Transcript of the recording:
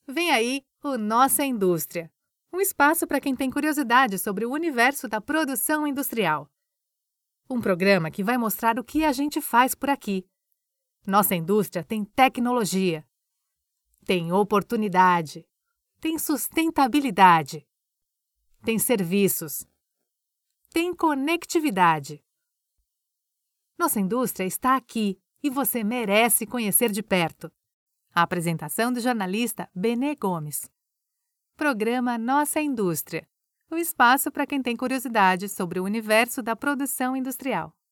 Vem aí o Nossa Indústria, um espaço para quem tem curiosidade sobre o universo da produção industrial. Um programa que vai mostrar o que a gente faz por aqui. Nossa indústria tem tecnologia, tem oportunidade, tem sustentabilidade, tem serviços, tem conectividade. Nossa indústria está aqui e você merece conhecer de perto. A apresentação do jornalista Benê Gomes. Programa Nossa Indústria, o espaço para quem tem curiosidade sobre o universo da produção industrial.